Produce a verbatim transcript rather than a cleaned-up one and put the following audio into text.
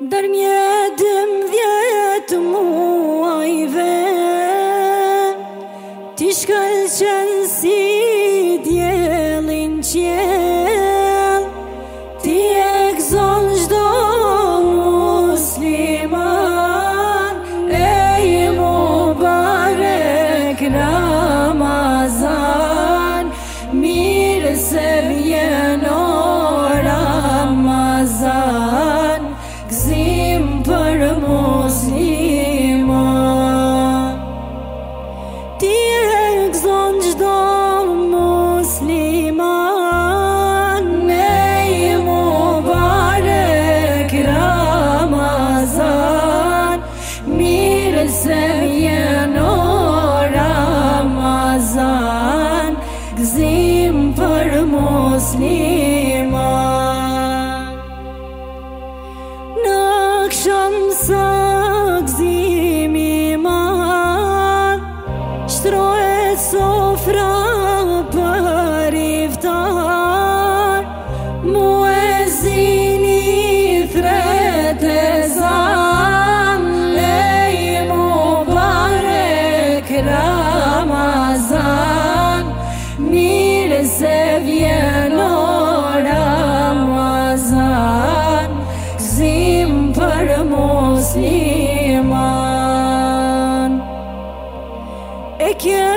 Dërmjetëm vjetë muajve, ti shkëlqen si djelin qjell, ti e gëzon çdo musliman, ej mubarek Ramazan, mirë se vjen o Ramazan, gëzim për musliman. Ti e gëzon çdo musliman, ej mubarek Ramazan, mirë se vjen o Ramazan, gëzim për musliman. Në akşam sa gëzimi madh, shtrohet sofra për iftar, muezini thret ezan, ej mubarek Ramazan, mirë se vjen o Ramazan, gëzim për musliman. E kje